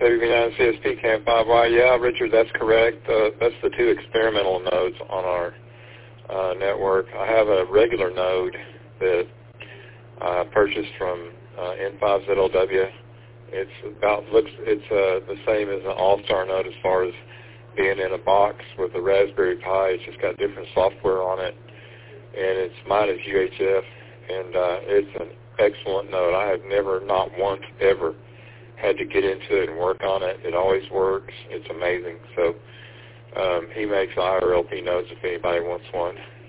WV9 CSP Cam 5Y. Yeah, Richard, that's correct. That's the 2 experimental nodes on our network. I have a regular node that I purchased from N5ZLW. It's the same as an All-Star node as far as being in a box with a Raspberry Pi. It's just got different software on it, and mine is UHF, and it's an excellent node. I have never, not once, ever had to get into it and work on it. It always works. It's amazing. So he makes IRLP nodes if anybody wants one.